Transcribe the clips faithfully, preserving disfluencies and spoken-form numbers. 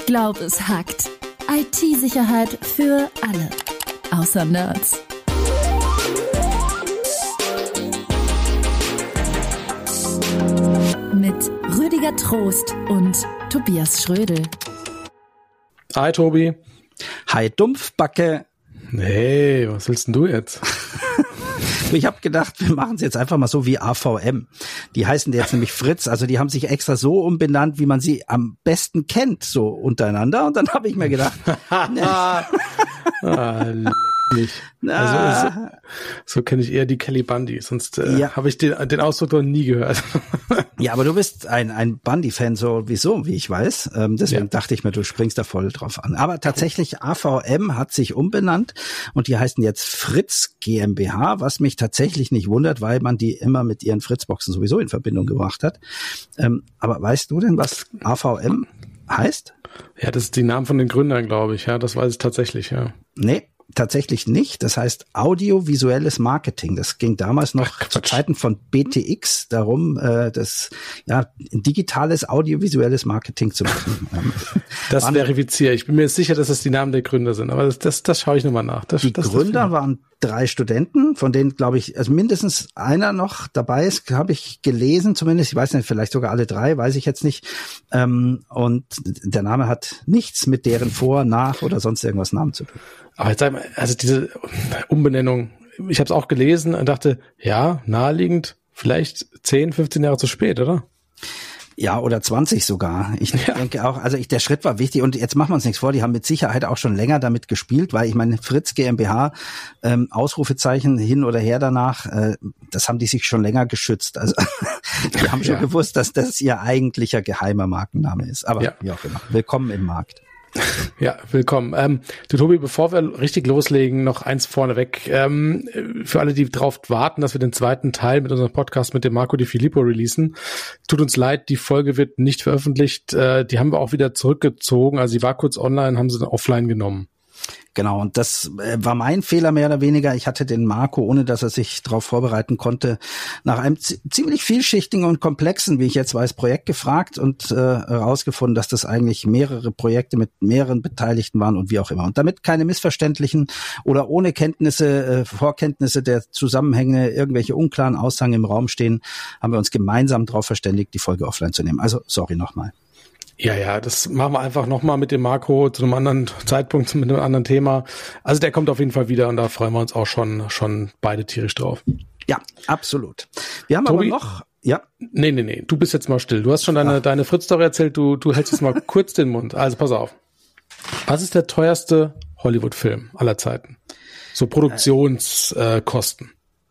Ich glaube, es hackt. I T-Sicherheit für alle. Außer Nerds. Mit Rüdiger Trost und Tobias Schrödel. Hi, Tobi. Hi, Dumpfbacke. Nee, was willst denn du jetzt? Ich habe gedacht, wir machen es jetzt einfach mal so wie A V M. Die heißen jetzt nämlich Fritz, also die haben sich extra so umbenannt, wie man sie am besten kennt, so untereinander. Und dann habe ich mir gedacht, ne. ah, nicht. Also so, so kenne ich eher die Kelly Bundy, sonst äh, ja. habe ich den, den Ausdruck noch nie gehört. Ja, aber du bist ein, ein Bundy-Fan sowieso, wie ich weiß. Ähm, deswegen ja. dachte ich mir, du springst da voll drauf an. Aber tatsächlich, A V M hat sich umbenannt und die heißen jetzt Fritz GmbH, was mich tatsächlich nicht wundert, weil man die immer mit ihren Fritzboxen sowieso in Verbindung gebracht hat. Ähm, aber weißt du denn, was A V M heißt? Ja, das ist die Namen von den Gründern, glaube ich. Ja, das weiß ich tatsächlich, ja. Nee. Tatsächlich nicht. Das heißt audiovisuelles Marketing. Das ging damals noch Ach, zu Zeiten von B T X darum, äh, das ja digitales audiovisuelles Marketing zu machen. Das waren, verifiziere ich. Ich bin mir sicher, dass das die Namen der Gründer sind, aber das, das, das schaue ich nochmal nach. Das, die das, Gründer das waren drei Studenten, von denen, glaube ich, also mindestens einer noch dabei ist, habe ich gelesen zumindest. Ich weiß nicht, vielleicht sogar alle drei, weiß ich jetzt nicht. Ähm, und der Name hat nichts mit deren Vor-, Nach- oder sonst irgendwas Namen zu tun. Aber jetzt sag mal, also diese Umbenennung, ich habe es auch gelesen und dachte, ja, naheliegend, vielleicht zehn, fünfzehn Jahre zu spät, oder? Ja, oder zwanzig sogar. Ich ja. denke auch, also ich, der Schritt war wichtig und jetzt machen wir uns nichts vor, die haben mit Sicherheit auch schon länger damit gespielt, weil ich meine, Fritz GmbH, ähm, Ausrufezeichen hin oder her danach, äh, das haben die sich schon länger geschützt. Also die haben schon ja. gewusst, dass das ihr eigentlicher geheimer Markenname ist. Aber ja. wie auch immer, willkommen im Markt. Ja, willkommen. Ähm, du Tobi, bevor wir richtig loslegen, noch eins vorneweg. Ähm, für alle, die drauf warten, dass wir den zweiten Teil mit unserem Podcast mit dem Marco Di Filippo releasen. Tut uns leid, die Folge wird nicht veröffentlicht. Äh, die haben wir auch wieder zurückgezogen. Also sie war kurz online, haben sie dann offline genommen. Genau, und das war mein Fehler mehr oder weniger. Ich hatte den Marco, ohne dass er sich darauf vorbereiten konnte, nach einem z- ziemlich vielschichtigen und komplexen, wie ich jetzt weiß, Projekt gefragt und äh, herausgefunden, dass das eigentlich mehrere Projekte mit mehreren Beteiligten waren und wie auch immer. Und damit keine missverständlichen oder ohne Kenntnisse, äh, Vorkenntnisse der Zusammenhänge, irgendwelche unklaren Aussagen im Raum stehen, haben wir uns gemeinsam darauf verständigt, die Folge offline zu nehmen. Also sorry nochmal. Ja, ja, das machen wir einfach nochmal mit dem Marco zu einem anderen Zeitpunkt, mit einem anderen Thema. Also der kommt auf jeden Fall wieder und da freuen wir uns auch schon schon beide tierisch drauf. Ja, absolut. Wir haben Tobi, aber noch... Ja. Nee, nee, nee, du bist jetzt mal still. Du hast schon deine, deine Fritz-Story erzählt, du, du hältst jetzt mal kurz den Mund. Also pass auf. Was ist der teuerste Hollywood-Film aller Zeiten? So Produktionskosten. Äh,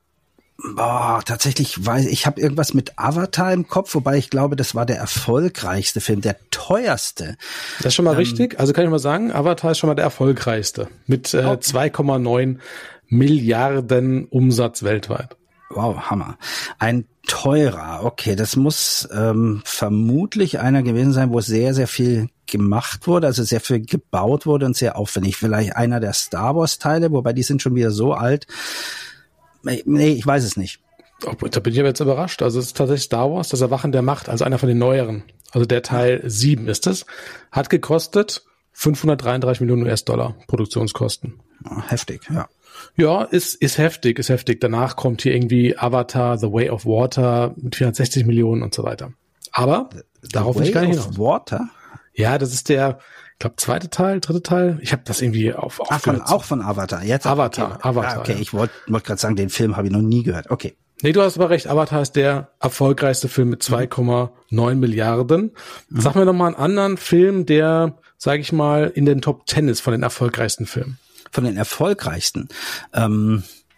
Boah, tatsächlich weiß ich, ich habe irgendwas mit Avatar im Kopf, wobei ich glaube, das war der erfolgreichste Film, der teuerste. Das ist schon mal ähm, richtig. Also kann ich mal sagen, Avatar ist schon mal der erfolgreichste mit äh, zwei Komma neun Milliarden Umsatz weltweit. Wow, Hammer. Ein teurer, okay, das muss ähm, vermutlich einer gewesen sein, wo sehr, sehr viel gemacht wurde, also sehr viel gebaut wurde und sehr aufwendig. Vielleicht einer der Star Wars Teile, wobei die sind schon wieder so alt. Nee, ich weiß es nicht. Da bin ich aber jetzt überrascht. Also es ist tatsächlich Star Wars, das Erwachen der Macht, also einer von den neueren. Also der Teil sieben ist es. Hat gekostet fünfhundertdreiunddreißig Millionen U S-Dollar Produktionskosten. Oh, heftig, ja. Ja, ist ist heftig, ist heftig. Danach kommt hier irgendwie Avatar, The Way of Water mit vierhundertsechzig Millionen und so weiter. Aber The darauf will ich gar nicht hinaus. The Way of Water? Ja, das ist der, ich glaube, zweite Teil, dritte Teil. Ich habe das irgendwie auf Ach, von, auch von Avatar. Jetzt Avatar, okay. Avatar. Ah, okay, ja. ich wollte wollt gerade sagen, den Film habe ich noch nie gehört. Okay. Nee, du hast aber recht. Avatar ist der erfolgreichste Film mit zwei Komma neun Milliarden. Mhm. Sag mir noch mal einen anderen Film, der, sage ich mal, in den Top Ten ist von den erfolgreichsten Filmen. Von den erfolgreichsten. Ähm,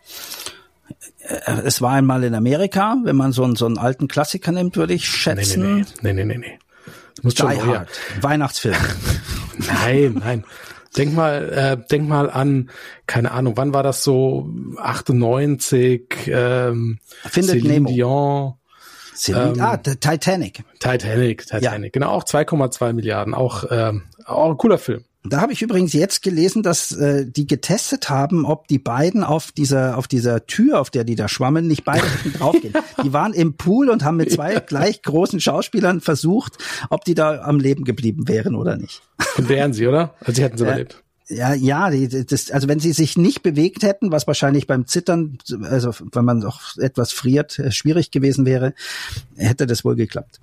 es war einmal in Amerika, wenn man so einen, so einen alten Klassiker nimmt, würde ich schätzen. Nee, nee, nee, nee, nee. nee. Du musst schon Die Hard, Weihnachtsfilm. Nein, nein. Denk mal, äh, denk mal an, keine Ahnung, wann war das so? achtundneunzig, ähm, Findet Celine Nemo. Dion. Celine, ähm, ah, Titanic. Titanic, Titanic, ja. Genau, auch zwei Komma zwei Milliarden, auch, ähm, auch ein cooler Film. Da habe ich übrigens jetzt gelesen, dass äh, die getestet haben, ob die beiden auf dieser auf dieser Tür, auf der die da schwammen, nicht beide hinten draufgehen. Die waren im Pool und haben mit zwei ja. gleich großen Schauspielern versucht, ob die da am Leben geblieben wären oder nicht. Und wären sie, oder? Also sie hätten sie ja. überlebt. Ja, ja, die, das, also wenn sie sich nicht bewegt hätten, was wahrscheinlich beim Zittern, also wenn man auch etwas friert, schwierig gewesen wäre, hätte das wohl geklappt.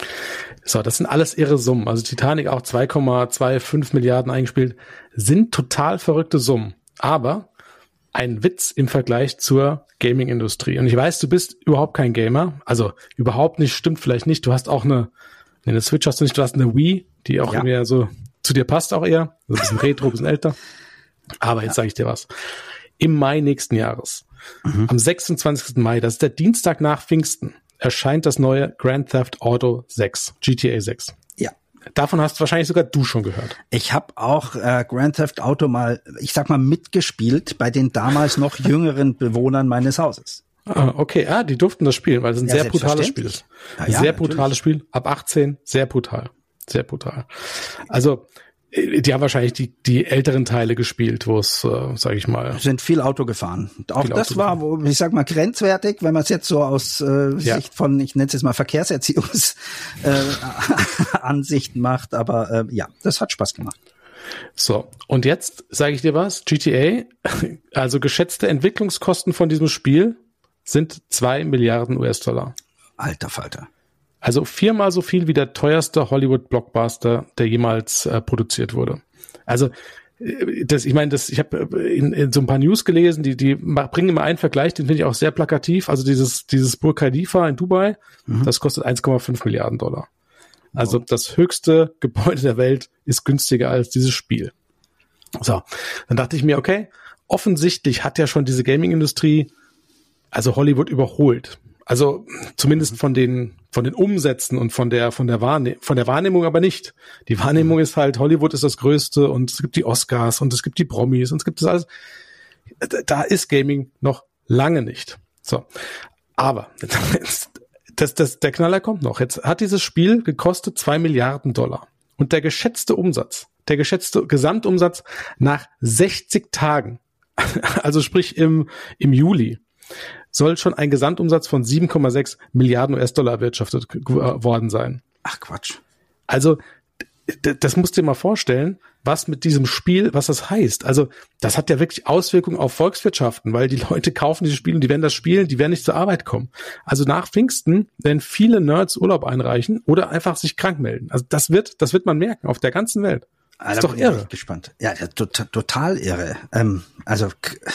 So, das sind alles irre Summen. Also Titanic auch zwei Komma fünfundzwanzig Milliarden eingespielt, sind total verrückte Summen. Aber ein Witz im Vergleich zur Gaming-Industrie. Und ich weiß, du bist überhaupt kein Gamer. Also überhaupt nicht, stimmt vielleicht nicht. Du hast auch eine, eine Switch hast du nicht, du hast eine Wii, die auch ja. irgendwie so zu dir passt auch eher. Also ein bisschen retro, ein bisschen älter. Aber jetzt ja. sage ich dir was. Im Mai nächsten Jahres, mhm. am sechsundzwanzigsten Mai, das ist der Dienstag nach Pfingsten, erscheint das neue Grand Theft Auto sechs, G T A sechs. Ja. Davon hast wahrscheinlich sogar du schon gehört. Ich habe auch äh, Grand Theft Auto mal, ich sag mal, mitgespielt bei den damals noch jüngeren Bewohnern meines Hauses. Ah, okay, ah, die durften das spielen, weil es ein ja, sehr brutales Spiel ist. Ja, ja, sehr brutales Spiel, ab achtzehn, sehr brutal. Sehr brutal. Also, die haben wahrscheinlich die die älteren Teile gespielt, wo es, äh, sage ich mal, sind viel Auto gefahren. Auch das Auto war, wo, ich sag mal, grenzwertig, wenn man es jetzt so aus äh, ja. Sicht von, ich nenne es jetzt mal Verkehrserziehungsansichten äh, Ansichten macht. Aber äh, ja, das hat Spaß gemacht. So, und jetzt sage ich dir was, G T A, also geschätzte Entwicklungskosten von diesem Spiel sind zwei Milliarden U S-Dollar. Alter Falter. Also viermal so viel wie der teuerste Hollywood-Blockbuster, der jemals äh, produziert wurde. Also das, ich meine, das, ich habe in, in so ein paar News gelesen, die die bringen immer einen Vergleich, den finde ich auch sehr plakativ. Also dieses dieses Burj Khalifa in Dubai, mhm. das kostet eins Komma fünf Milliarden Dollar. Also wow. das höchste Gebäude der Welt ist günstiger als dieses Spiel. So, dann dachte ich mir, okay, offensichtlich hat ja schon diese Gaming-Industrie, also Hollywood überholt. Also zumindest von den von den Umsätzen und von der von der Wahrnehmung, von der Wahrnehmung aber nicht. Die Wahrnehmung ist halt, Hollywood ist das Größte und es gibt die Oscars und es gibt die Promis und es gibt das alles. Da ist Gaming noch lange nicht. So, aber das, das, der Knaller kommt noch. Jetzt hat dieses Spiel gekostet zwei Milliarden Dollar und der geschätzte Umsatz, der geschätzte Gesamtumsatz nach sechzig Tagen, also sprich im im Juli, soll schon ein Gesamtumsatz von sieben Komma sechs Milliarden U S-Dollar erwirtschaftet worden sein. Ach Quatsch. Also d- das musst du dir mal vorstellen, was mit diesem Spiel, was das heißt. Also das hat ja wirklich Auswirkungen auf Volkswirtschaften, weil die Leute kaufen diese Spiele und die werden das spielen, die werden nicht zur Arbeit kommen. Also nach Pfingsten werden viele Nerds Urlaub einreichen oder einfach sich krank melden. Also das wird, das wird man merken auf der ganzen Welt. Das ist doch irre. Gespannt. Ja, total, total irre. Ähm, also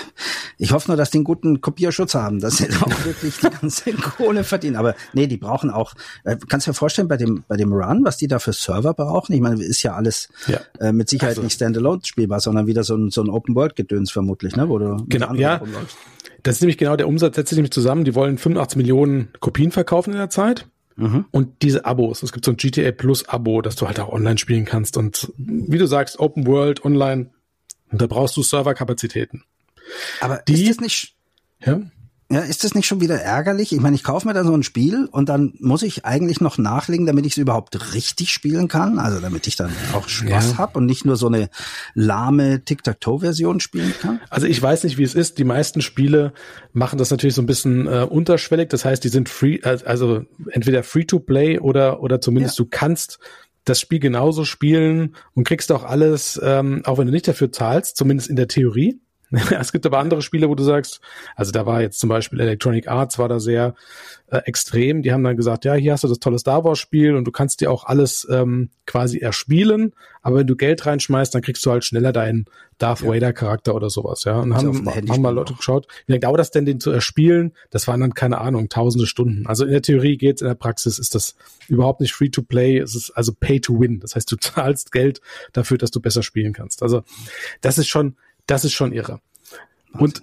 ich hoffe nur, dass die einen guten Kopierschutz haben, dass sie auch wirklich die ganze Kohle verdienen. Aber nee, die brauchen auch. Äh, kannst du dir vorstellen bei dem bei dem Run, was die da für Server brauchen? Ich meine, ist ja alles ja. Äh, mit Sicherheit also, nicht Standalone spielbar, sondern wieder so ein so ein Open World Gedöns vermutlich, ne, wo du genau ja. Rumläufst. Das ist nämlich genau der Umsatz. Setzt sich nämlich zusammen. Die wollen fünfundachtzig Millionen Kopien verkaufen in der Zeit. Mhm. Und diese Abos, es gibt so ein G T A Plus Abo, das du halt auch online spielen kannst und wie du sagst, Open World, online, und da brauchst du Serverkapazitäten. Aber die, ist das nicht, ja? Ja, ist das nicht schon wieder ärgerlich? Ich meine, ich kaufe mir da so ein Spiel und dann muss ich eigentlich noch nachlegen, damit ich es überhaupt richtig spielen kann, also damit ich dann auch Spaß ja. habe und nicht nur so eine lahme Tic-Tac-Toe-Version spielen kann. Also ich weiß nicht, wie es ist. Die meisten Spiele machen das natürlich so ein bisschen äh, unterschwellig. Das heißt, die sind free, also entweder Free-to-Play oder oder zumindest ja. du kannst das Spiel genauso spielen und kriegst auch alles, ähm, auch wenn du nicht dafür zahlst, zumindest in der Theorie. Es gibt aber andere Spiele, wo du sagst, also da war jetzt zum Beispiel Electronic Arts, war da sehr äh, extrem. Die haben dann gesagt, ja, hier hast du das tolle Star Wars Spiel und du kannst dir auch alles ähm, quasi erspielen, aber wenn du Geld reinschmeißt, dann kriegst du halt schneller deinen Darth ja. Vader Charakter oder sowas, ja. Und also haben, haben mal Leute geschaut, wie lange dauert das denn, den zu erspielen? Das waren dann, keine Ahnung, tausende Stunden. Also in der Theorie geht's, in der Praxis ist das überhaupt nicht free to play, es ist also pay to win. Das heißt, du zahlst Geld dafür, dass du besser spielen kannst. Also das ist schon Das ist schon irre. Und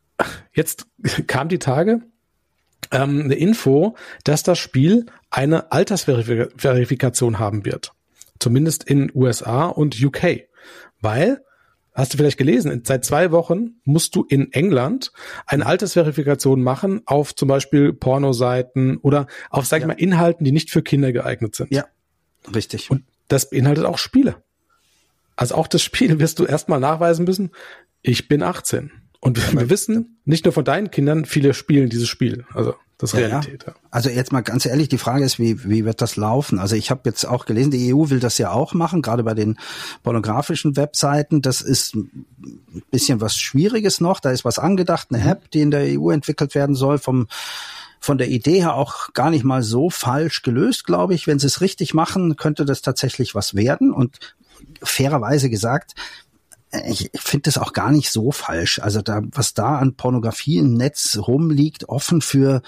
jetzt kam die Tage ähm, eine Info, dass das Spiel eine Altersverifikation haben wird. Zumindest in U S A und U K. Weil, hast du vielleicht gelesen, seit zwei Wochen musst du in England eine Altersverifikation machen auf zum Beispiel Pornoseiten oder auf, sag ich ja. mal, Inhalten, die nicht für Kinder geeignet sind. Ja, richtig. Und das beinhaltet auch Spiele. Also auch das Spiel wirst du erstmal nachweisen müssen, ich bin achtzehn. Und wir, wir wissen, nicht nur von deinen Kindern, viele spielen dieses Spiel. Also das ist ja, Realität. Ja. Also jetzt mal ganz ehrlich, die Frage ist, wie wie wird das laufen? Also ich habe jetzt auch gelesen, die E U will das ja auch machen, gerade bei den pornografischen Webseiten. Das ist ein bisschen was Schwieriges noch. Da ist was angedacht, eine App, die in der E U entwickelt werden soll, vom von der Idee her auch gar nicht mal so falsch gelöst, glaube ich. Wenn sie es richtig machen, könnte das tatsächlich was werden. Und fairerweise gesagt, ich finde das auch gar nicht so falsch. Also da, was da an Pornografie im Netz rumliegt, offen für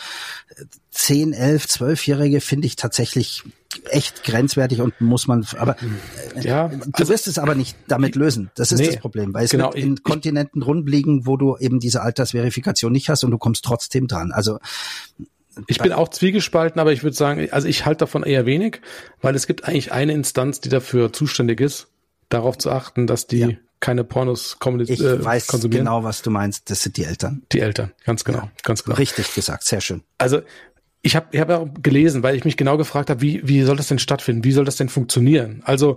zehn, elf, zwölfjährige, finde ich tatsächlich echt grenzwertig und muss man, aber ja, du also, wirst es aber nicht damit lösen. Das ist nee, das Problem, weil es genau, wird in ich, Kontinenten rumliegen, wo du eben diese Altersverifikation nicht hast und du kommst trotzdem dran. Also ich bin auch zwiegespalten, aber ich würde sagen, also ich halte davon eher wenig, weil es gibt eigentlich eine Instanz, die dafür zuständig ist, darauf zu achten, dass die ja. keine Pornos kommunizieren. Ich weiß konsumieren. Genau, was du meinst. Das sind die Eltern. Die Eltern, ganz genau, ja. ganz genau. Richtig gesagt, sehr schön. Also ich habe ich hab auch gelesen, weil ich mich genau gefragt habe, wie wie soll das denn stattfinden? Wie soll das denn funktionieren? Also,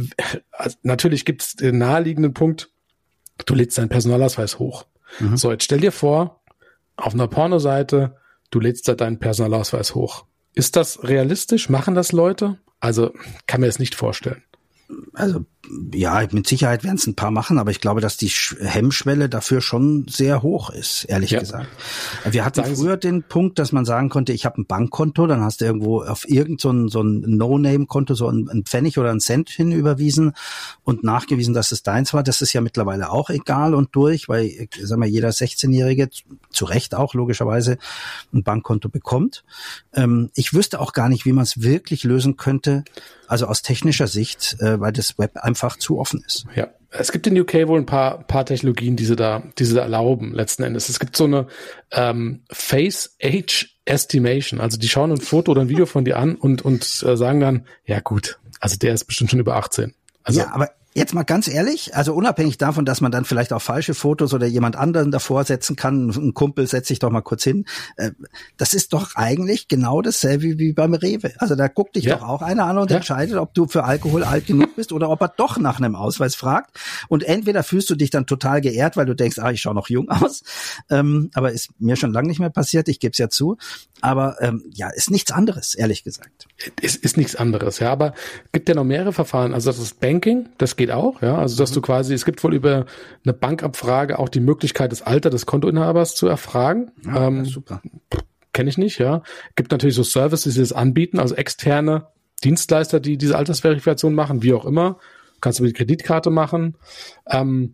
also natürlich gibt es den naheliegenden Punkt, du lädst deinen Personalausweis hoch. Mhm. So, jetzt stell dir vor, auf einer Pornoseite, du lädst da deinen Personalausweis hoch. Ist das realistisch? Machen das Leute? Also kann mir das nicht vorstellen. Also ja, mit Sicherheit werden es ein paar machen, aber ich glaube, dass die Hemmschwelle dafür schon sehr hoch ist, ehrlich ja. gesagt. Wir hatten sagen früher Sie den Punkt, dass man sagen konnte, ich habe ein Bankkonto, dann hast du irgendwo auf irgend so ein, so ein No-Name-Konto so ein, ein Pfennig oder ein Cent hinüberwiesen und nachgewiesen, dass es deins war. Das ist ja mittlerweile auch egal und durch, weil, sagen wir, jeder sechzehnjährige, zu Recht auch logischerweise, ein Bankkonto bekommt. Ähm, ich wüsste auch gar nicht, wie man es wirklich lösen könnte, also aus technischer Sicht, äh, weil das Web einfach zu offen ist. Ja, es gibt in U K wohl ein paar paar Technologien, die sie da, die sie da erlauben letzten Endes. Es gibt so eine ähm, Face Age Estimation, also die schauen ein Foto oder ein Video von dir an und und äh, sagen dann, ja gut, also der ist bestimmt schon über achtzehn. Also ja, aber jetzt mal ganz ehrlich, also unabhängig davon, dass man dann vielleicht auch falsche Fotos oder jemand anderen davor setzen kann, ein Kumpel setzt sich doch mal kurz hin, äh, das ist doch eigentlich genau dasselbe wie beim Rewe. Also da guckt dich ja. doch auch einer an und ja. entscheidet, ob du für Alkohol alt genug bist oder ob er doch nach einem Ausweis fragt. Und entweder fühlst du dich dann total geehrt, weil du denkst, ah, ich schaue noch jung aus, ähm, aber ist mir schon lange nicht mehr passiert, ich gebe es ja zu. Aber ähm, ja, ist nichts anderes, ehrlich gesagt. Es ist nichts anderes, ja, aber gibt ja noch mehrere Verfahren. Also das ist Banking, das geht auch, ja, also dass mhm. du quasi, es gibt wohl über eine Bankabfrage auch die Möglichkeit, das Alter des Kontoinhabers zu erfragen. Ja, ähm, super. Kenne ich nicht, ja. Gibt natürlich so Services, die das anbieten, also externe Dienstleister, die diese Altersverifikation machen, wie auch immer. Kannst du mit Kreditkarte machen. Ähm,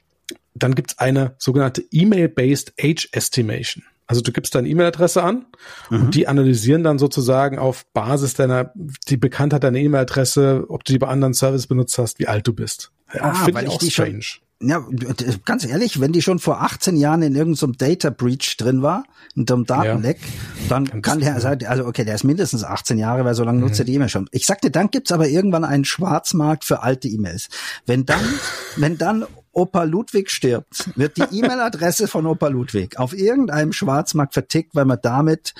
dann gibt's eine sogenannte E-Mail-Based Age Estimation. Also du gibst deine E-Mail-Adresse an mhm. und die analysieren dann sozusagen auf Basis deiner, die Bekanntheit deiner E-Mail-Adresse, ob du die bei anderen Services benutzt hast, wie alt du bist. Ja, ah, finde ich auch ich strange. Schon, ja, ganz ehrlich, wenn die schon vor achtzehn Jahren in irgendeinem Data Breach drin war, in so einem Datenleck, ja. dann ganz kann der, also, also okay, der ist mindestens achtzehn Jahre, weil so lange mhm. nutzt er die E-Mail schon. Ich sagte, dann gibt's aber irgendwann einen Schwarzmarkt für alte E-Mails. Wenn dann, wenn dann Opa Ludwig stirbt, wird die E-Mail-Adresse von Opa Ludwig auf irgendeinem Schwarzmarkt vertickt, weil man damit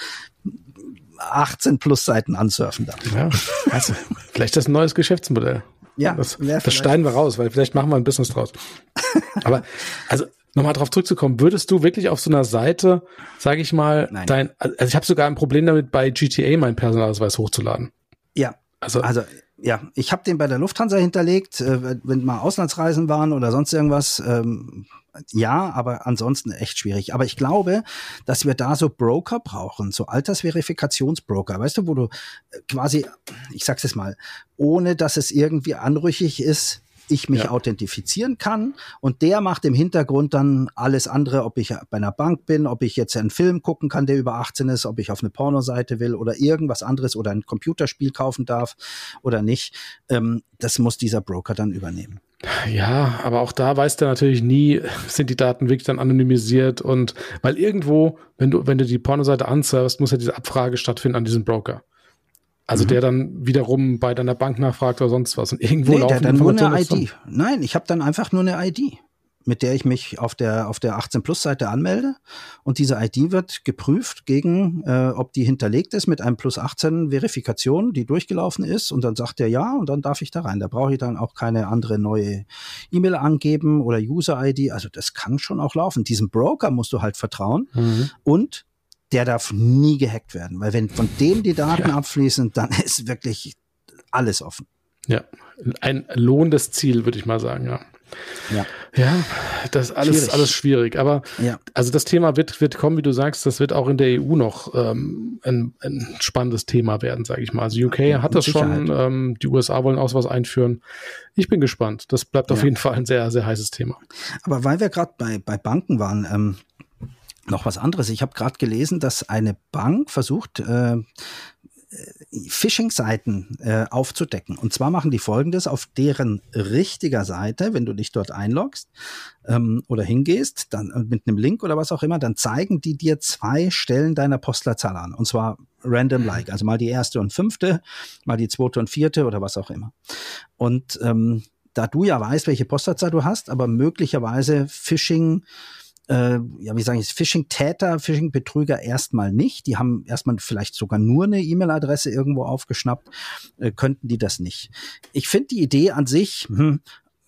achtzehn plus Seiten ansurfen darf. Ja, also vielleicht ist das ein neues Geschäftsmodell. Ja, das, das schneiden wir raus, weil vielleicht machen wir ein Business draus. Aber also nochmal drauf zurückzukommen, würdest du wirklich auf so einer Seite, sage ich mal, Nein. dein, also ich habe sogar ein Problem damit, bei G T A meinen Personalausweis hochzuladen. Ja, also also ja, ich habe den bei der Lufthansa hinterlegt, äh, wenn mal Auslandsreisen waren oder sonst irgendwas. Ähm, ja, aber ansonsten echt schwierig. Aber ich glaube, dass wir da so Broker brauchen, so Altersverifikationsbroker, weißt du, wo du quasi, ich sag's jetzt mal, ohne dass es irgendwie anrüchig ist, ich mich ja. authentifizieren kann und der macht im Hintergrund dann alles andere, ob ich bei einer Bank bin, ob ich jetzt einen Film gucken kann, der über achtzehn ist, ob ich auf eine Pornoseite will oder irgendwas anderes oder ein Computerspiel kaufen darf oder nicht. Ähm, das muss dieser Broker dann übernehmen. Ja, aber auch da weißt du natürlich nie, sind die Daten wirklich dann anonymisiert und weil irgendwo, wenn du wenn du die Pornoseite ansurfst, muss ja diese Abfrage stattfinden an diesem Broker. Also mhm. der dann wiederum bei deiner Bank nachfragt oder sonst was. Und irgendwo nee, laufen der hat dann nur eine I D. Nein, ich habe dann einfach nur eine I D. mit der ich mich auf der auf der achtzehn Plus Seite anmelde und diese I D wird geprüft gegen, äh, ob die hinterlegt ist mit einem Plus achtzehn Verifikation, die durchgelaufen ist und dann sagt er ja und dann darf ich da rein. Da brauche ich dann auch keine andere neue E-Mail angeben oder User I D. Also das kann schon auch laufen. Diesem Broker musst du halt vertrauen mhm. und der darf nie gehackt werden, weil wenn von dem die Daten ja. abfließen, dann ist wirklich alles offen. Ja, ein lohnendes Ziel, würde ich mal sagen, ja. Ja, ja, das ist alles schwierig. alles schwierig. Aber ja. also das Thema wird wird kommen, wie du sagst, das wird auch in der E U noch ähm, ein, ein spannendes Thema werden, sage ich mal. Also U K ja, hat das schon, ähm, die U S A wollen auch was einführen. Ich bin gespannt. Das bleibt ja. auf jeden Fall ein sehr, sehr heißes Thema. Aber weil wir gerade bei, bei Banken waren, ähm, noch was anderes. Ich habe gerade gelesen, dass eine Bank versucht, äh, Phishing-Seiten äh, aufzudecken. Und zwar machen die Folgendes: Auf deren richtiger Seite, wenn du dich dort einloggst ähm, oder hingehst, dann mit einem Link oder was auch immer, dann zeigen die dir zwei Stellen deiner Postleitzahl an. Und zwar random like, also mal die erste und fünfte, mal die zweite und vierte oder was auch immer. Und ähm, da du ja weißt, welche Postleitzahl du hast, aber möglicherweise Phishing Äh, ja, wie sage ich, Phishing-Täter, Phishing-Betrüger erstmal nicht. Die haben erstmal vielleicht sogar nur eine E-Mail-Adresse irgendwo aufgeschnappt, äh, könnten die das nicht. Ich finde die Idee an sich, hm,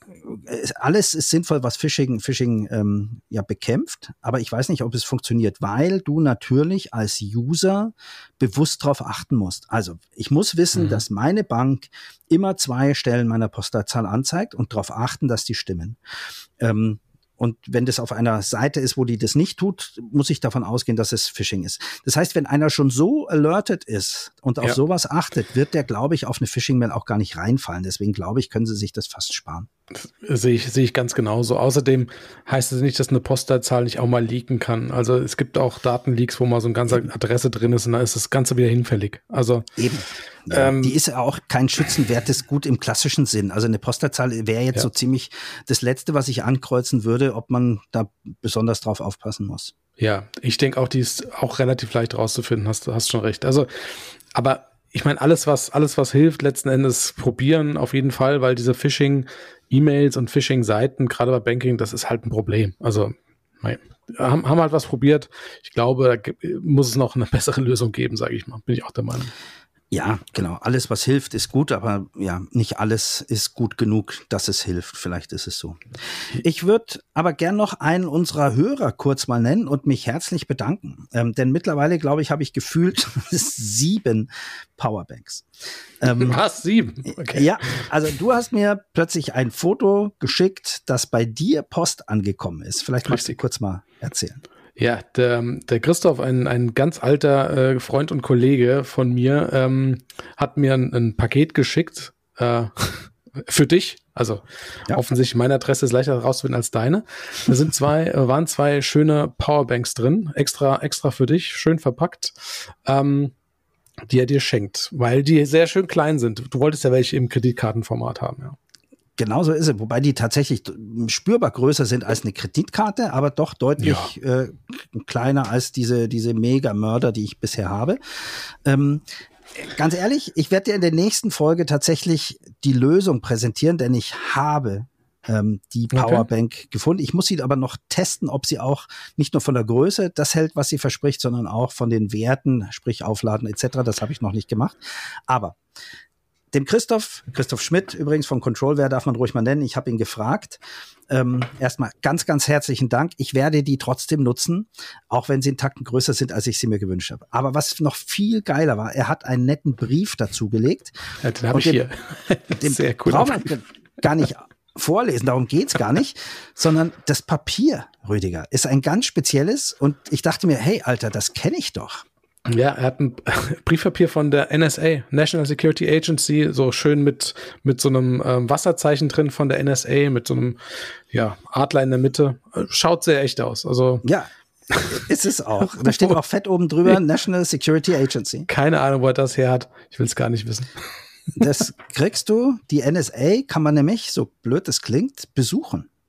alles ist sinnvoll, was Phishing, Phishing ähm, ja bekämpft, aber ich weiß nicht, ob es funktioniert, weil du natürlich als User bewusst darauf achten musst. Also ich muss wissen, mhm. dass meine Bank immer zwei Stellen meiner Postleitzahl anzeigt und darauf achten, dass die stimmen. Ähm, Und wenn das auf einer Seite ist, wo die das nicht tut, muss ich davon ausgehen, dass es Phishing ist. Das heißt, wenn einer schon so alerted ist und auf ja. sowas achtet, wird der, glaube ich, auf eine Phishing-Mail auch gar nicht reinfallen. Deswegen glaube ich, können sie sich das fast sparen. Sehe ich, sehe ich ganz genauso. Außerdem heißt es nicht, dass eine Postleitzahl nicht auch mal leaken kann. Also es gibt auch Datenleaks, wo mal so eine ganze Eben. Adresse drin ist und dann ist das Ganze wieder hinfällig. Also Eben. Ja, ähm, die ist ja auch kein schützenwertes Gut im klassischen Sinn. Also eine Postleitzahl wäre jetzt ja. so ziemlich das Letzte, was ich ankreuzen würde, ob man da besonders drauf aufpassen muss. Ja, ich denke auch, die ist auch relativ leicht rauszufinden, hast du hast schon recht. Also, aber ich meine, alles, was, alles, was hilft, letzten Endes probieren auf jeden Fall, weil diese Phishing-E-Mails und Phishing-Seiten, gerade bei Banking, das ist halt ein Problem. Also, nein, haben, haben halt was probiert. Ich glaube, da muss es noch eine bessere Lösung geben, sage ich mal. Bin ich auch der Meinung. Ja, genau. Alles, was hilft, ist gut, aber ja, nicht alles ist gut genug, dass es hilft. Vielleicht ist es so. Ich würde aber gern noch einen unserer Hörer kurz mal nennen und mich herzlich bedanken. Ähm, denn mittlerweile, glaube ich, habe ich gefühlt sieben Powerbanks. Ähm, Was? Sieben? Okay. Ja, also du hast mir plötzlich ein Foto geschickt, das bei dir Post angekommen ist. Vielleicht magst du kurz mal erzählen. Ja, der, der Christoph, ein, ein ganz alter äh, Freund und Kollege von mir, ähm, hat mir ein, ein Paket geschickt äh, für dich. Also ja. offensichtlich meine Adresse ist leichter herauszufinden als deine. Da sind zwei, äh, waren zwei schöne Powerbanks drin, extra extra für dich, schön verpackt, ähm, die er dir schenkt, weil die sehr schön klein sind. Du wolltest ja welche im Kreditkartenformat haben, ja. Genauso ist es, wobei die tatsächlich spürbar größer sind als eine Kreditkarte, aber doch deutlich ja. äh, kleiner als diese, diese Mega-Mörder, die ich bisher habe. Ähm, ganz ehrlich, ich werde dir in der nächsten Folge tatsächlich die Lösung präsentieren, denn ich habe ähm, die Powerbank okay. gefunden. Ich muss sie aber noch testen, ob sie auch nicht nur von der Größe das hält, was sie verspricht, sondern auch von den Werten, sprich Aufladen et cetera. Das habe ich noch nicht gemacht. Aber dem Christoph, Christoph Schmidt übrigens von Controlware darf man ruhig mal nennen, ich habe ihn gefragt. Ähm, erstmal ganz, ganz herzlichen Dank. Ich werde die trotzdem nutzen, auch wenn sie einen Tacken größer sind, als ich sie mir gewünscht habe. Aber was noch viel geiler war, er hat einen netten Brief dazu gelegt. Ja, den habe ich hier. Den Sehr cool. Brauchen wir gar nicht vorlesen, darum geht's gar nicht, sondern das Papier, Rüdiger, ist ein ganz spezielles und ich dachte mir, hey, Alter, das kenne ich doch. Ja, er hat ein Briefpapier von der N S A, National Security Agency, so schön mit mit so einem ähm, Wasserzeichen drin von der N S A, mit so einem ja, Adler in der Mitte. Schaut sehr echt aus. Also ja, ist es auch. Da steht auch fett oben drüber, National Security Agency. Keine Ahnung, wo er das her hat. Ich will es gar nicht wissen. Das kriegst du, die N S A kann man nämlich, so blöd es klingt, besuchen.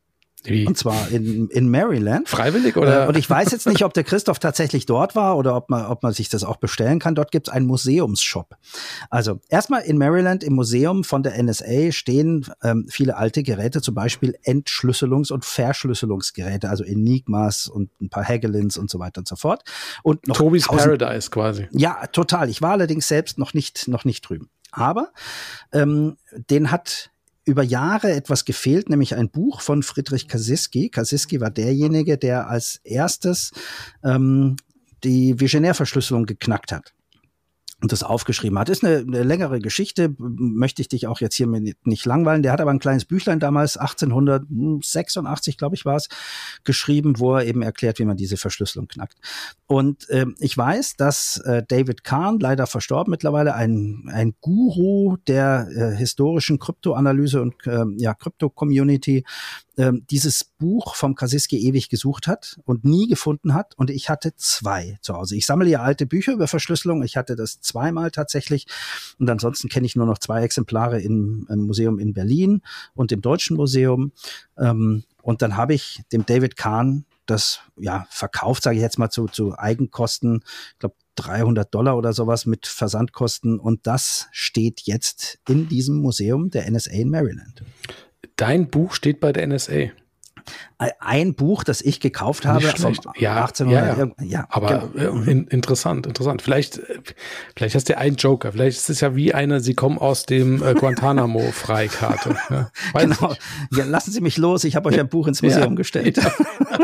Wie? Und zwar in, in Maryland. Freiwillig, oder? Und ich weiß jetzt nicht, ob der Christoph tatsächlich dort war oder ob man, ob man sich das auch bestellen kann. Dort gibt es einen Museumsshop. Also erstmal in Maryland im Museum von der N S A stehen ähm, viele alte Geräte, zum Beispiel Entschlüsselungs- und Verschlüsselungsgeräte, also Enigmas und ein paar Hagelins und so weiter und so fort. Und noch Tobis tausend, Paradise quasi. Ja, total. Ich war allerdings selbst noch nicht, noch nicht drüben. Aber ähm, den hat über Jahre etwas gefehlt, nämlich ein Buch von Friedrich Kasiski. Kasiski war derjenige, der als erstes ähm, die Vigenère-Verschlüsselung geknackt hat und das aufgeschrieben hat. Ist eine, eine längere Geschichte, möchte ich dich auch jetzt hier nicht langweilen. Der hat aber ein kleines Büchlein damals, achtzehnhundertsechsundachtzig, glaube ich, war es, geschrieben, wo er eben erklärt, wie man diese Verschlüsselung knackt. Und äh, ich weiß, dass äh, David Kahn, leider verstorben mittlerweile, ein, ein Guru der äh, historischen Kryptoanalyse und äh, ja, Krypto-Community, äh, dieses Buch vom Kasiski ewig gesucht hat und nie gefunden hat. Und ich hatte zwei zu Hause. Ich sammle ja alte Bücher über Verschlüsselung. Ich hatte das zweimal tatsächlich. Und ansonsten kenne ich nur noch zwei Exemplare im, im Museum in Berlin und im Deutschen Museum. Ähm, und dann habe ich dem David Kahn das ja verkauft, sage ich jetzt mal, zu, zu Eigenkosten, ich glaube dreihundert Dollar oder sowas mit Versandkosten. Und das steht jetzt in diesem Museum der N S A in Maryland. Dein Buch steht bei der N S A. Ein Buch, das ich gekauft habe, vom ja, achtzehnhundert. Ja, ja. ja aber genau. in, interessant, interessant. Vielleicht, vielleicht hast du einen Joker. Vielleicht ist es ja wie eine, Sie kommen aus dem äh, Guantanamo-Freikarte. Ja, genau. Ja, lassen Sie mich los. Ich habe euch ein Buch ins Museum ja. gestellt. Ja.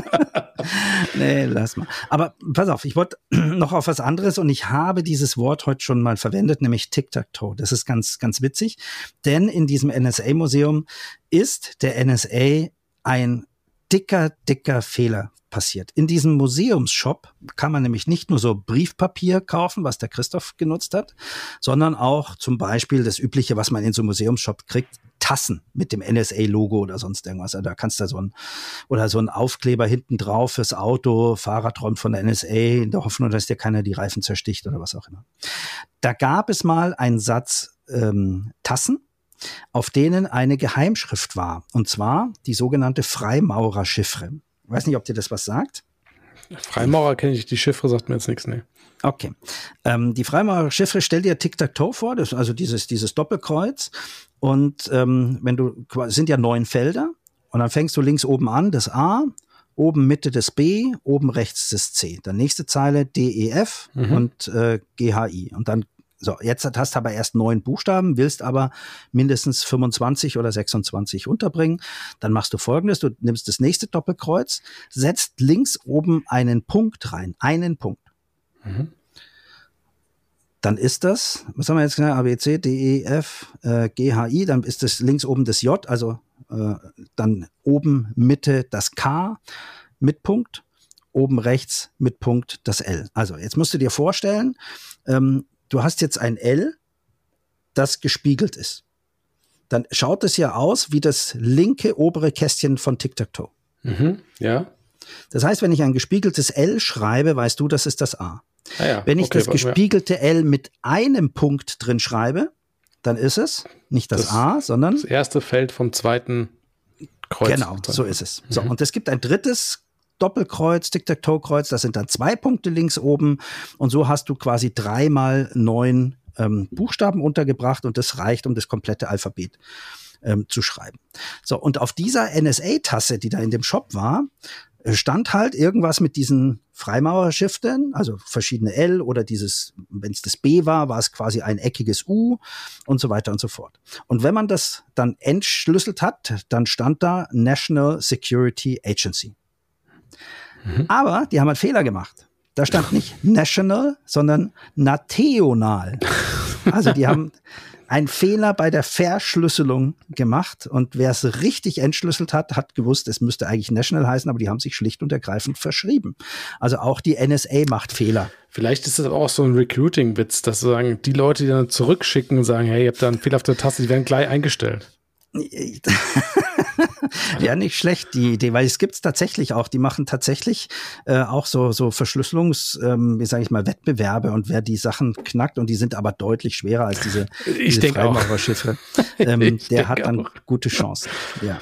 Nee, lass mal. Aber pass auf, ich wollte noch auf was anderes und ich habe dieses Wort heute schon mal verwendet, nämlich Tic-Tac-Toe. Das ist ganz, ganz witzig, denn in diesem N S A-Museum ist der N S A ein dicker, dicker Fehler passiert. In diesem Museumsshop kann man nämlich nicht nur so Briefpapier kaufen, was der Christoph genutzt hat, sondern auch zum Beispiel das Übliche, was man in so einem Museumsshop kriegt, Tassen mit dem N S A-Logo oder sonst irgendwas. Also da kannst du so ein, oder so ein Aufkleber hinten drauf fürs Auto, Fahrer träumt von der N S A, in der Hoffnung, dass dir keiner die Reifen zersticht oder was auch immer. Da gab es mal einen Satz ähm, Tassen, auf denen eine Geheimschrift war. Und zwar die sogenannte Freimaurer-Chiffre. Ich weiß nicht, ob dir das was sagt. Freimaurer kenne ich, die Chiffre sagt mir jetzt nichts, ne. Okay. Ähm, die Freimaurer-Chiffre, stell dir Tic-Tac-Toe vor, das ist also dieses, dieses Doppelkreuz. Und ähm, wenn du, es sind ja neun Felder, und dann fängst du links oben an, das A, oben Mitte das B, oben rechts das C. Dann nächste Zeile D, E, F mhm. und äh, G, H, I. Und dann So, jetzt hast du aber erst neun Buchstaben, willst aber mindestens fünfundzwanzig oder sechsundzwanzig unterbringen. Dann machst du Folgendes, du nimmst das nächste Doppelkreuz, setzt links oben einen Punkt rein, einen Punkt. Mhm. Dann ist das, was haben wir jetzt gesagt, A, B, C, D, E, F, äh, G, H, I, dann ist das links oben das J, also äh, dann oben Mitte das K mit Punkt, oben rechts mit Punkt das L. Also jetzt musst du dir vorstellen, ähm, du hast jetzt ein L, das gespiegelt ist. Dann schaut es ja aus wie das linke obere Kästchen von Tic-Tac-Toe. Mhm, ja. Das heißt, wenn ich ein gespiegeltes L schreibe, weißt du, das ist das A. Ah ja, wenn ich okay, das gespiegelte ja. L mit einem Punkt drin schreibe, dann ist es nicht das, das A, sondern das erste Feld vom zweiten Kreuz. Genau, so ist es. Mhm. So, und es gibt ein drittes Doppelkreuz, Tic-Tac-Toe-Kreuz, das sind dann zwei Punkte links oben und so hast du quasi dreimal neun ähm, Buchstaben untergebracht und das reicht, um das komplette Alphabet ähm, zu schreiben. So, und auf dieser N S A-Tasse, die da in dem Shop war, stand halt irgendwas mit diesen Freimaurer-Schriften, also verschiedene L oder dieses, wenn es das B war, war es quasi ein eckiges U und so weiter und so fort. Und wenn man das dann entschlüsselt hat, dann stand da National Security Agency. Mhm. Aber die haben einen Fehler gemacht. Da stand nicht National, sondern National. Also die haben einen Fehler bei der Verschlüsselung gemacht und wer es richtig entschlüsselt hat, hat gewusst, es müsste eigentlich National heißen, aber die haben sich schlicht und ergreifend verschrieben. Also auch die N S A macht Fehler. Vielleicht ist das aber auch so ein Recruiting-Witz, dass sagen, die Leute, die dann zurückschicken und sagen, hey, ihr habt da einen Fehler auf der Taste, die werden gleich eingestellt. Ja, nicht schlecht, die Idee, weil es gibt's tatsächlich auch, die machen tatsächlich äh, auch so so Verschlüsselungs, ähm, wie sage ich mal, Wettbewerbe und wer die Sachen knackt und die sind aber deutlich schwerer als diese, ich diese Freimaurerschiffe, ähm, der hat dann auch. gute Chancen. Ja.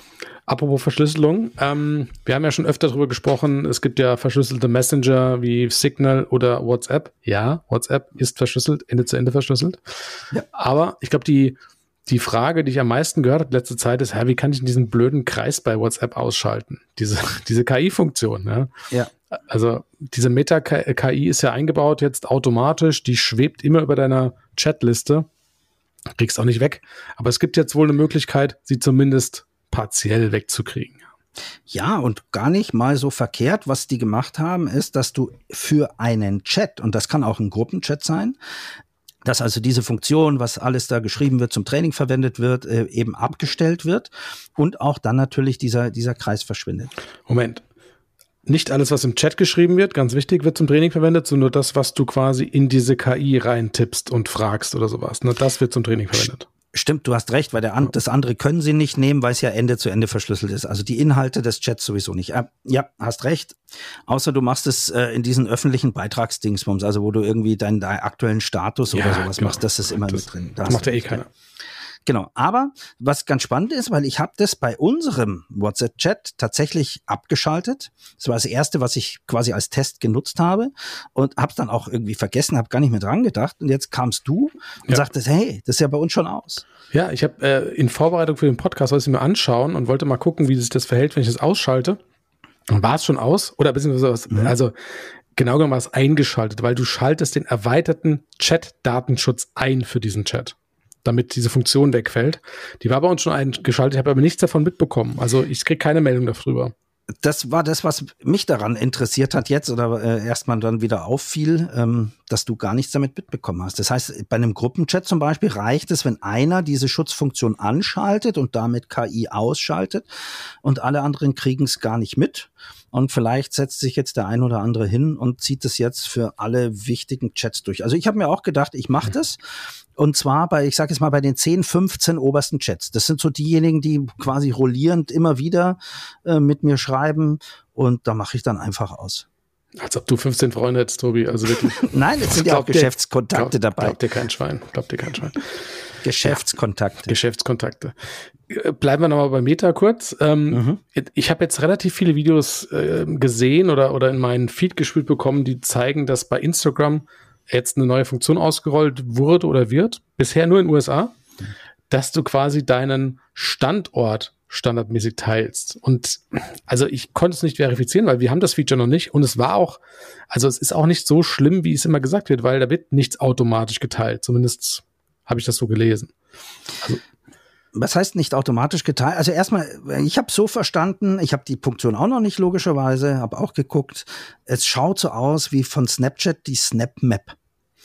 Apropos Verschlüsselung, ähm, wir haben ja schon öfter darüber gesprochen, es gibt ja verschlüsselte Messenger wie Signal oder WhatsApp. Ja, WhatsApp ist verschlüsselt, Ende zu Ende verschlüsselt. Ja. Aber ich glaube, die, die Frage, die ich am meisten gehört habe letzte Zeit ist, ja, wie kann ich diesen blöden Kreis bei WhatsApp ausschalten? Diese, diese K I-Funktion. Ne? Ja. Also diese Meta-K I ist ja eingebaut jetzt automatisch, die schwebt immer über deiner Chatliste, kriegst auch nicht weg. Aber es gibt jetzt wohl eine Möglichkeit, sie zumindest partiell wegzukriegen. Ja, und gar nicht mal so verkehrt. Was die gemacht haben, ist, dass du für einen Chat, und das kann auch ein Gruppenchat sein, dass also diese Funktion, was alles da geschrieben wird, zum Training verwendet wird, eben abgestellt wird und auch dann natürlich dieser, dieser Kreis verschwindet. Moment. Nicht alles, was im Chat geschrieben wird, ganz wichtig, wird zum Training verwendet, sondern nur das, was du quasi in diese K I reintippst und fragst oder sowas. Nur das wird zum Training verwendet. Stimmt, du hast recht, weil der an, das andere können sie nicht nehmen, weil es ja Ende zu Ende verschlüsselt ist. Also die Inhalte des Chats sowieso nicht. Äh, ja, hast recht. Außer du machst es äh, in diesen öffentlichen Beitragsdingsbums, also wo du irgendwie deinen, deinen aktuellen Status ja, oder sowas genau. machst, das ist immer das, mit drin. Da das macht ja eh keiner. Genau, aber was ganz spannend ist, weil ich habe das bei unserem WhatsApp-Chat tatsächlich abgeschaltet. Das war das Erste, was ich quasi als Test genutzt habe und habe es dann auch irgendwie vergessen, habe gar nicht mehr dran gedacht. Und jetzt kamst du und ja. sagtest, hey, das ist ja bei uns schon aus. Ja, ich habe äh, in Vorbereitung für den Podcast wollte ich mir anschauen und wollte mal gucken, wie sich das verhält, wenn ich das ausschalte. Und war es schon aus? Oder beziehungsweise, mhm. also genau genommen war es eingeschaltet, weil du schaltest den erweiterten Chat-Datenschutz ein für diesen Chat, damit diese Funktion wegfällt. Die war bei uns schon eingeschaltet, ich habe aber nichts davon mitbekommen. Also ich kriege keine Meldung darüber. Das war das, was mich daran interessiert hat jetzt oder äh, erstmal dann wieder auffiel, ähm, dass du gar nichts damit mitbekommen hast. Das heißt, bei einem Gruppenchat zum Beispiel reicht es, wenn einer diese Schutzfunktion anschaltet und damit K I ausschaltet und alle anderen kriegen es gar nicht mit. Und vielleicht setzt sich jetzt der ein oder andere hin und zieht es jetzt für alle wichtigen Chats durch. Also ich habe mir auch gedacht, ich mache das. Und zwar bei, ich sage jetzt mal, bei den zehn, fünfzehn obersten Chats. Das sind so diejenigen, die quasi rollierend immer wieder äh, mit mir schreiben. Und da mache ich dann einfach aus. Als ob du fünfzehn Freunde hättest, Tobi. Also wirklich. Nein, es sind ja auch Geschäftskontakte glaub, dabei. Glaubt dir kein Schwein. Glaubt dir kein Schwein. Geschäftskontakte. Ja, Geschäftskontakte. Bleiben wir nochmal bei Meta kurz. Ähm, mhm. Ich habe jetzt relativ viele Videos äh, gesehen oder, oder in meinen Feed gespielt bekommen, die zeigen, dass bei Instagram jetzt eine neue Funktion ausgerollt wurde oder wird, bisher nur in den U S A, dass du quasi deinen Standort standardmäßig teilst. Und also ich konnte es nicht verifizieren, weil wir haben das Feature noch nicht. Und es war auch, also es ist auch nicht so schlimm, wie es immer gesagt wird, weil da wird nichts automatisch geteilt. Zumindest habe ich das so gelesen. Also, was heißt nicht automatisch geteilt? Also erstmal, ich habe so verstanden, ich habe die Funktion auch noch nicht logischerweise, habe auch geguckt, es schaut so aus wie von Snapchat die SnapMap.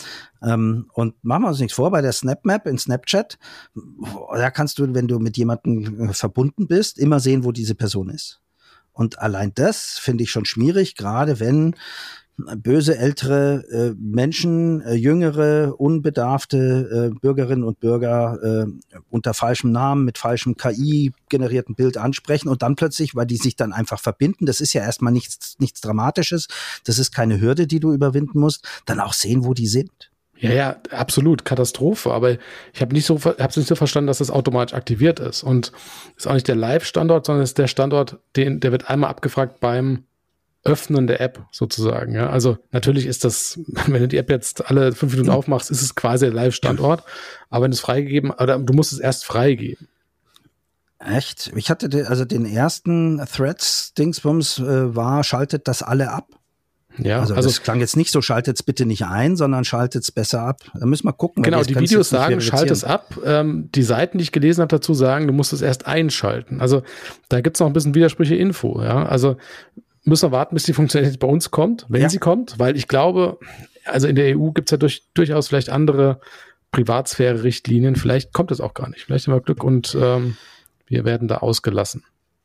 Ähm, und machen wir uns nichts vor, bei der SnapMap in Snapchat, da kannst du, wenn du mit jemandem verbunden bist, immer sehen, wo diese Person ist. Und allein das finde ich schon schwierig, gerade wenn böse ältere äh, Menschen, äh, jüngere, unbedarfte äh, Bürgerinnen und Bürger äh, unter falschem Namen, mit falschem K I-generierten Bild ansprechen und dann plötzlich, weil die sich dann einfach verbinden, das ist ja erstmal nichts, nichts Dramatisches, das ist keine Hürde, die du überwinden musst, dann auch sehen, wo die sind. Ja, ja, absolut, Katastrophe. Aber ich habe nicht so, habe es nicht so verstanden, dass das automatisch aktiviert ist. Und ist auch nicht der Live-Standort, sondern ist der Standort, den, der wird einmal abgefragt beim Öffnen der App sozusagen. Ja, also natürlich ist das, wenn du die App jetzt alle fünf Minuten aufmachst, ist es quasi der Live-Standort. Aber wenn du es freigegeben, oder du musst es erst freigeben. Echt? Ich hatte den, also den ersten Threads-Dingsbums äh, war, schaltet das alle ab. Ja, also, also das klang jetzt nicht so, schaltet es bitte nicht ein, sondern schaltet es besser ab. Da müssen wir gucken. Genau, die Videos sagen, schalt es ab. Ähm, die Seiten, die ich gelesen habe, dazu sagen, du musst es erst einschalten. Also da gibt es noch ein bisschen Widersprüche Info. Ja, also müssen wir warten, bis die Funktionalität bei uns kommt, wenn ja. sie kommt, weil ich glaube, also in der E U gibt es ja durch, durchaus vielleicht andere Privatsphäre-Richtlinien. Vielleicht kommt es auch gar nicht. Vielleicht haben wir Glück und ähm, wir werden da ausgelassen.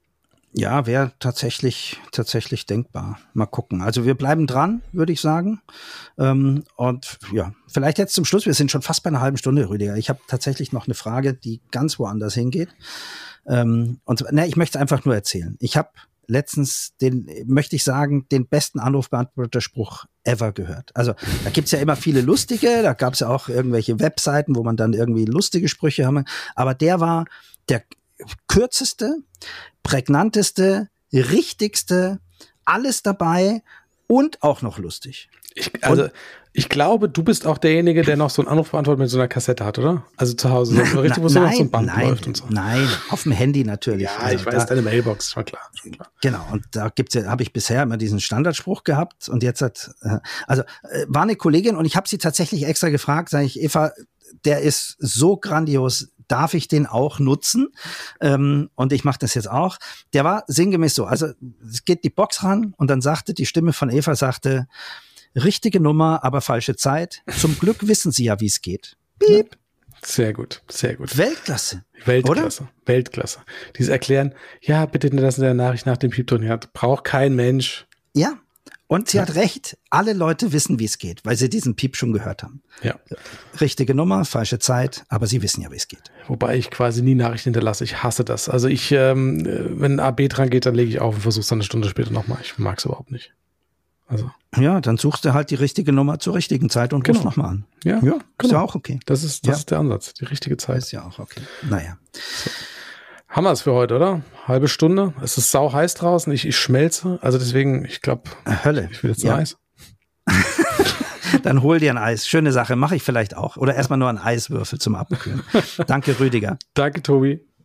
Ja, wäre tatsächlich tatsächlich denkbar. Mal gucken. Also wir bleiben dran, würde ich sagen. Ähm, und ja, vielleicht jetzt zum Schluss. Wir sind schon fast bei einer halben Stunde, Rüdiger. Ich habe tatsächlich noch eine Frage, die ganz woanders hingeht. Ähm, und ne, ich möchte es einfach nur erzählen. Ich habe letztens den, möchte ich sagen, den besten Anrufbeantworterspruch ever gehört. Also da gibt's ja immer viele lustige. Da gab's ja auch irgendwelche Webseiten, wo man dann irgendwie lustige Sprüche haben. Aber der war der kürzeste, prägnanteste, richtigste, alles dabei und auch noch lustig. Ich, also und, ich glaube, du bist auch derjenige, der noch so einen Anrufbeantworter mit so einer Kassette hat, oder? Also zu Hause, so na, richtig, wo so noch so ein Band nein, läuft und so. Nein, auf dem Handy natürlich. Ja, also ich weiß, da, deine Mailbox, schon klar, schon klar. Genau, und da gibt's ja, habe ich bisher immer diesen Standardspruch gehabt und jetzt hat, äh, also äh, war eine Kollegin und ich habe sie tatsächlich extra gefragt, sage ich, Eva, der ist so grandios, darf ich den auch nutzen? Ähm, und ich mache das jetzt auch. Der war sinngemäß so, also es geht die Box ran und dann sagte die Stimme von Eva, sagte, richtige Nummer, aber falsche Zeit. Zum Glück wissen Sie ja, wie es geht. Piep. Sehr gut, sehr gut. Weltklasse. Weltklasse, oder? Weltklasse. Dieses Erklären, ja, bitte das in der Nachricht nach dem Piepton, hat, braucht kein Mensch. Ja, und sie hat recht. Alle Leute wissen, wie es geht, weil sie diesen Piep schon gehört haben. Ja. Richtige Nummer, falsche Zeit, aber sie wissen ja, wie es geht. Wobei ich quasi nie Nachrichten hinterlasse. Ich hasse das. Also ich, ähm, wenn A B dran geht, dann lege ich auf und versuche es dann eine Stunde später nochmal. Ich mag es überhaupt nicht. Also. Ja, dann suchst du halt die richtige Nummer zur richtigen Zeit und genau. rufst nochmal an. Ja, ja genau. Ist ja auch okay. Das ist, das ja. ist der Ansatz, die richtige Zeit. Ist ja auch okay. Naja. So. Haben wir es für heute, oder? Halbe Stunde. Es ist sau heiß draußen. Ich, ich schmelze. Also deswegen, ich glaube, Hölle. Ich will jetzt ja. ein Eis. Dann hol dir ein Eis. Schöne Sache. Mache ich vielleicht auch. Oder erstmal nur einen Eiswürfel zum Abkühlen. Danke, Rüdiger. Danke, Tobi.